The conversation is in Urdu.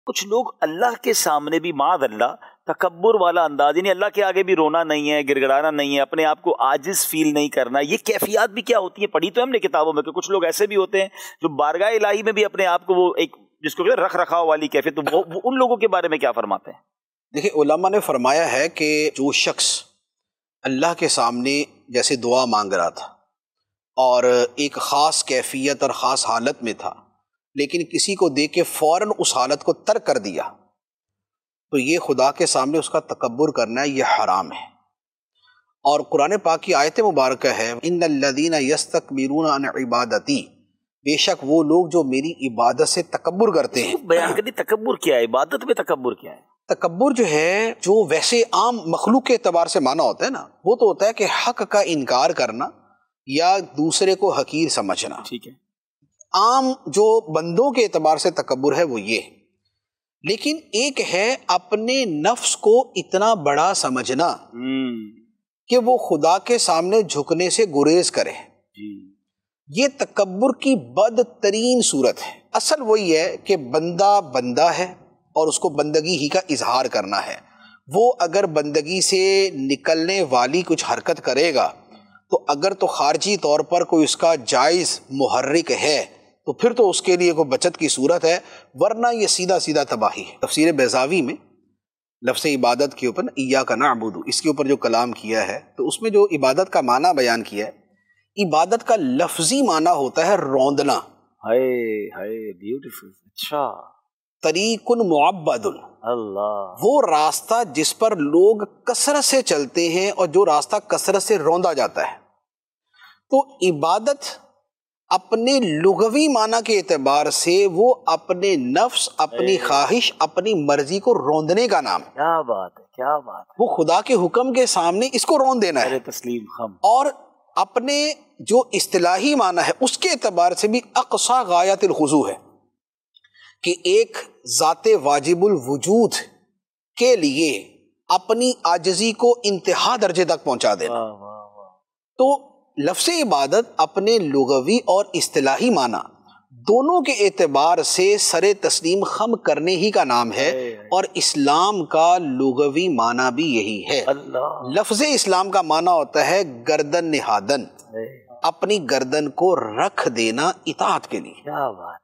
کچھ لوگ اللہ کے سامنے بھی معاذ اللہ تکبر والا انداز، یعنی اللہ کے آگے بھی رونا نہیں ہے، گڑ گڑانا نہیں ہے، اپنے آپ کو عاجز فیل نہیں کرنا، یہ کیفیات بھی کیا ہوتی ہیں؟ پڑھی تو ہم نے کتابوں میں کہ کچھ لوگ ایسے بھی ہوتے ہیں جو بارگاہ الہی میں بھی اپنے آپ کو وہ ایک جس کو رکھ رکھاؤ والی کیفیت، تو وہ ان لوگوں کے بارے میں کیا فرماتے ہیں؟ دیکھیں علماء نے فرمایا ہے کہ جو شخص اللہ کے سامنے جیسے دعا مانگ رہا تھا اور ایک خاص کیفیت اور خاص حالت میں تھا، لیکن کسی کو دیکھ کے فوراً اس حالت کو ترک کر دیا، تو یہ خدا کے سامنے اس کا تکبر کرنا ہے، یہ حرام ہے۔ اور قرآن پاک کی آیت مبارکہ ہے ان الذین یستکبرون عن عبادتی، بے شک وہ لوگ جو میری عبادت سے تکبر کرتے ہیں۔ بیان کریے تکبر کیا ہے، عبادت میں تکبر کیا ہے؟ تکبر جو ہے، جو ویسے عام مخلوق کے اعتبار سے معنی ہوتا ہے نا، وہ تو ہوتا ہے کہ حق کا انکار کرنا یا دوسرے کو حقیر سمجھنا۔ ٹھیک ہے، عام جو بندوں کے اعتبار سے تکبر ہے وہ یہ، لیکن ایک ہے اپنے نفس کو اتنا بڑا سمجھنا کہ وہ خدا کے سامنے جھکنے سے گریز کرے، یہ تکبر کی بدترین صورت ہے۔ اصل وہی ہے کہ بندہ بندہ ہے اور اس کو بندگی ہی کا اظہار کرنا ہے، وہ اگر بندگی سے نکلنے والی کچھ حرکت کرے گا تو اگر تو خارجی طور پر کوئی اس کا جائز محرک ہے تو پھر تو اس کے لیے کوئی بچت کی صورت ہے، ورنہ یہ سیدھا سیدھا تباہی ہے۔ تفسیر بیضاوی میں لفظ عبادت کے اوپر ایاک نعبد، اس کے اوپر جو کلام کیا ہے تو اس میں جو عبادت کا معنی بیان کیا ہے، عبادت کا لفظی معنی ہوتا ہے روندنا۔ بیوٹیفل، اچھا، طریق معبد، اللہ، وہ راستہ جس پر لوگ کثرت سے چلتے ہیں اور جو راستہ کثرت سے روندا جاتا ہے۔ تو عبادت اپنے لغوی معنی کے اعتبار سے وہ اپنے نفس، اپنی خواہش، اپنی مرضی کو روندنے کا نام ہے۔ کیا بات ہے، کیا بات ہے، وہ خدا کے حکم کے سامنے اس کو روند دینا ہے۔ تسلیم خم، اور اپنے جو اصطلاحی معنی ہے اس کے اعتبار سے بھی اقصی غایت الخضوع ہے کہ ایک ذات واجب الوجود کے لیے اپنی عاجزی کو انتہا درجے تک پہنچا دینا۔ تو لفظ عبادت اپنے لغوی اور اصطلاحی معنی دونوں کے اعتبار سے سر تسلیم خم کرنے ہی کا نام ہے، اور اسلام کا لغوی معنی بھی یہی ہے۔ لفظ اسلام کا معنی ہوتا ہے گردن نہادن، اپنی گردن کو رکھ دینا اطاعت کے لیے۔ کیا بات